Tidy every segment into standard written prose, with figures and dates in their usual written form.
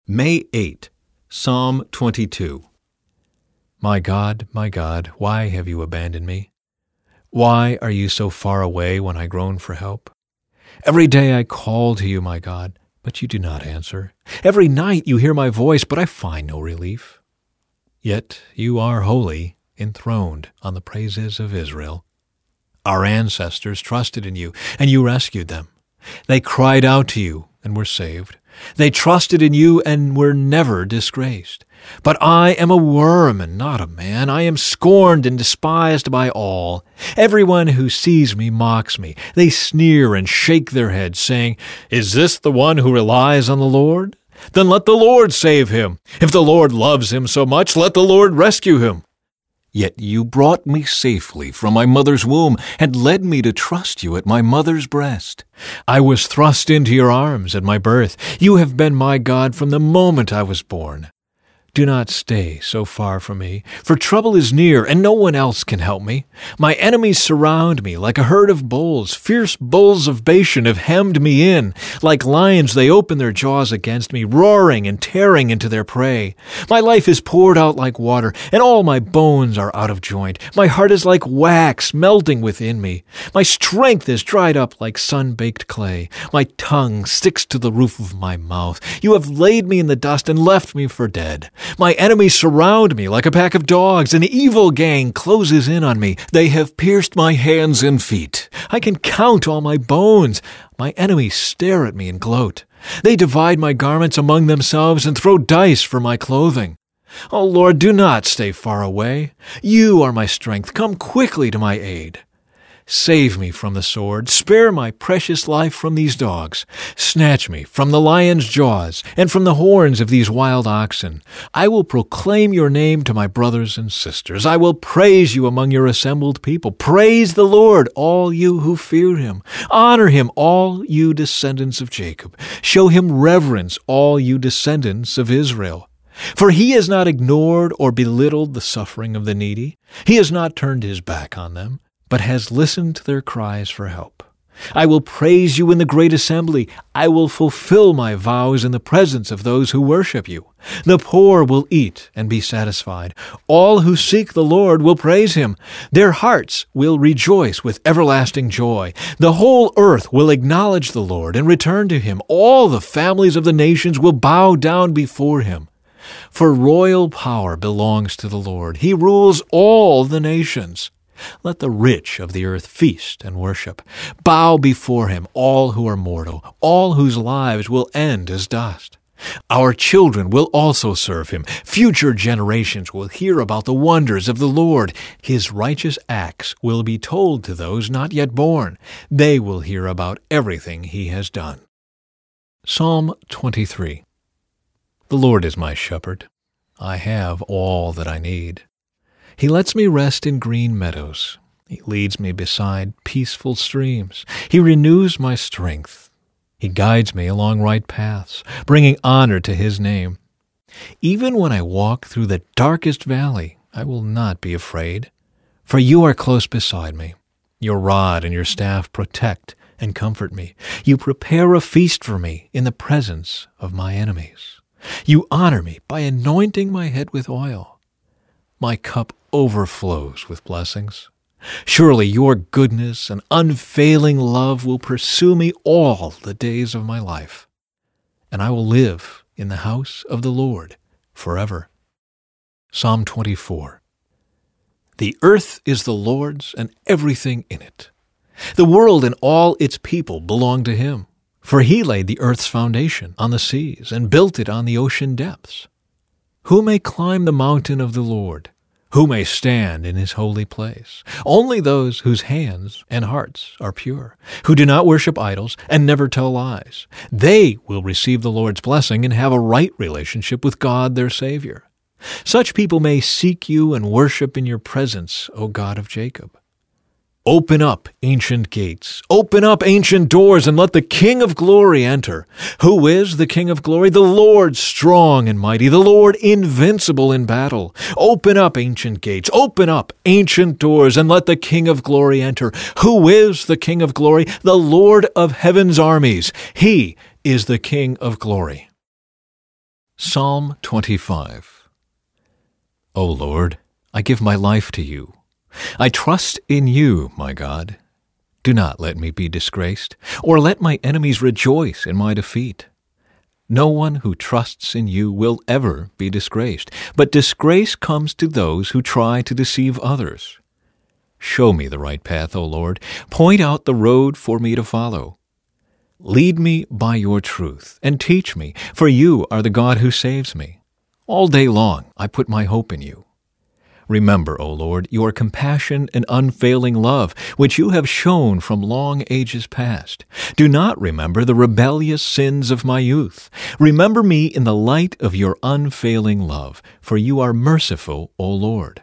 May 8, Psalm 22. My God, why have you abandoned me? Why are you so far away when I groan for help? Every day I call to you, my God, but you do not answer. Every night you hear my voice, but I find no relief. Yet you are holy, enthroned on the praises of Israel. Our ancestors trusted in you, and you rescued them. They cried out to you and were saved. They trusted in you and were never disgraced. But I am a worm and not a man. I am scorned and despised by all. Everyone who sees me mocks me. They sneer and shake their heads, saying, "Is this the one who relies on the Lord? Then let the Lord save him. If the Lord loves him so much, let the Lord rescue him." Yet you brought me safely from my mother's womb and led me to trust you at my mother's breast. I was thrust into your arms at my birth. You have been my God from the moment I was born. Do not stay so far from me, for trouble is near, and no one else can help me. My enemies surround me like a herd of bulls. Fierce bulls of Bashan have hemmed me in. Like lions they open their jaws against me, roaring and tearing into their prey. My life is poured out like water, and all my bones are out of joint. My heart is like wax melting within me. My strength is dried up like sun-baked clay. My tongue sticks to the roof of my mouth. You have laid me in the dust and left me for dead. My enemies surround me like a pack of dogs. An evil gang closes in on me. They have pierced my hands and feet. I can count all my bones. My enemies stare at me and gloat. They divide my garments among themselves and throw dice for my clothing. O Lord, do not stay far away. You are my strength. Come quickly to my aid. Save me from the sword. Spare my precious life from these dogs. Snatch me from the lion's jaws and from the horns of these wild oxen. I will proclaim your name to my brothers and sisters. I will praise you among your assembled people. Praise the Lord, all you who fear him. Honor him, all you descendants of Jacob. Show him reverence, all you descendants of Israel. For he has not ignored or belittled the suffering of the needy. He has not turned his back on them, but has listened to their cries for help. I will praise you in the great assembly. I will fulfill my vows in the presence of those who worship you. The poor will eat and be satisfied. All who seek the Lord will praise him. Their hearts will rejoice with everlasting joy. The whole earth will acknowledge the Lord and return to him. All the families of the nations will bow down before him. For royal power belongs to the Lord. He rules all the nations. Let the rich of the earth feast and worship. Bow before him, all who are mortal, all whose lives will end as dust. Our children will also serve him. Future generations will hear about the wonders of the Lord. His righteous acts will be told to those not yet born. They will hear about everything he has done. Psalm 23. The Lord is my shepherd. I have all that I need. He lets me rest in green meadows. He leads me beside peaceful streams. He renews my strength. He guides me along right paths, bringing honor to his name. Even when I walk through the darkest valley, I will not be afraid, for you are close beside me. Your rod and your staff protect and comfort me. You prepare a feast for me in the presence of my enemies. You honor me by anointing my head with oil. My cup overflows with blessings. Surely your goodness and unfailing love will pursue me all the days of my life, and I will live in the house of the Lord forever. Psalm 24. The earth is the Lord's and everything in it. The world and all its people belong to him, for he laid the earth's foundation on the seas and built it on the ocean depths. Who may climb the mountain of the Lord? Who may stand in his holy place? Only those whose hands and hearts are pure, who do not worship idols and never tell lies. They will receive the Lord's blessing and have a right relationship with God their Savior. Such people may seek you and worship in your presence, O God of Jacob. Open up ancient gates. Open up ancient doors, and let the King of glory enter. Who is the King of glory? The Lord strong and mighty, the Lord invincible in battle. Open up ancient gates. Open up ancient doors, and let the King of glory enter. Who is the King of glory? The Lord of heaven's armies. He is the King of glory. Psalm 25. O Lord, I give my life to you. I trust in you, my God. Do not let me be disgraced, or let my enemies rejoice in my defeat. No one who trusts in you will ever be disgraced, but disgrace comes to those who try to deceive others. Show me the right path, O Lord. Point out the road for me to follow. Lead me by your truth, and teach me, for you are the God who saves me. All day long I put my hope in you. Remember, O Lord, your compassion and unfailing love, which you have shown from long ages past. Do not remember the rebellious sins of my youth. Remember me in the light of your unfailing love, for you are merciful, O Lord.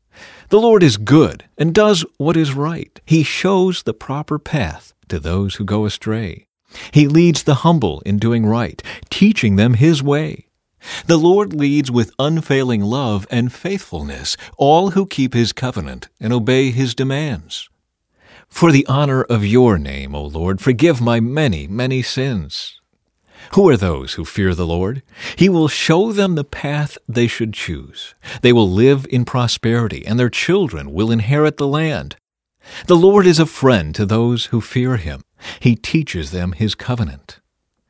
The Lord is good and does what is right. He shows the proper path to those who go astray. He leads the humble in doing right, teaching them his way. The Lord leads with unfailing love and faithfulness all who keep his covenant and obey his demands. For the honor of your name, O Lord, forgive my many, many sins. Who are those who fear the Lord? He will show them the path they should choose. They will live in prosperity, and their children will inherit the land. The Lord is a friend to those who fear him. He teaches them his covenant.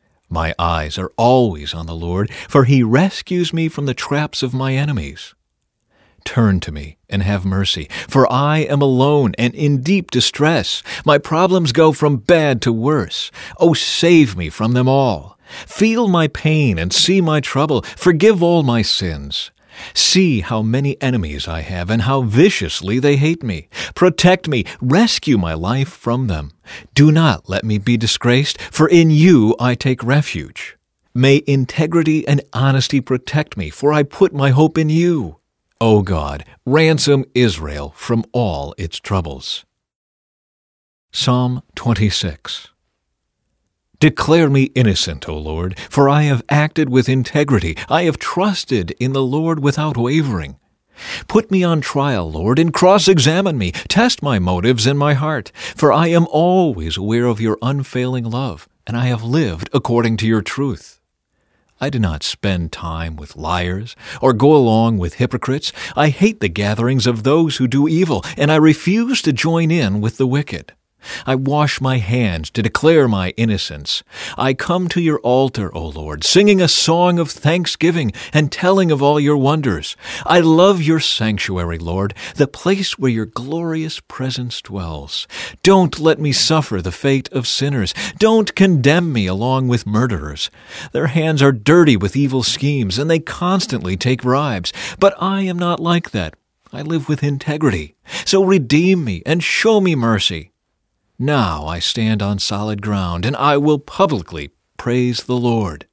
My eyes are always on the Lord, for he rescues me from the traps of my enemies. Turn to me and have mercy, for I am alone and in deep distress. My problems go from bad to worse. Oh, save me from them all. Feel my pain and see my trouble. Forgive all my sins. See how many enemies I have and how viciously they hate me. Protect me, rescue my life from them. Do not let me be disgraced, for in you I take refuge. May integrity and honesty protect me, for I put my hope in you. O God, ransom Israel from all its troubles. Psalm 26. Declare me innocent, O Lord, for I have acted with integrity. I have trusted in the Lord without wavering. Put me on trial, Lord, and cross-examine me. Test my motives and my heart, for I am always aware of your unfailing love, and I have lived according to your truth. I do not spend time with liars or go along with hypocrites. I hate the gatherings of those who do evil, and I refuse to join in with the wicked. I wash my hands to declare my innocence. I come to your altar, O Lord, singing a song of thanksgiving and telling of all your wonders. I love your sanctuary, Lord, the place where your glorious presence dwells. Don't let me suffer the fate of sinners. Don't condemn me along with murderers. Their hands are dirty with evil schemes, and they constantly take bribes. But I am not like that. I live with integrity. So redeem me and show me mercy. Now I stand on solid ground, and I will publicly praise the Lord.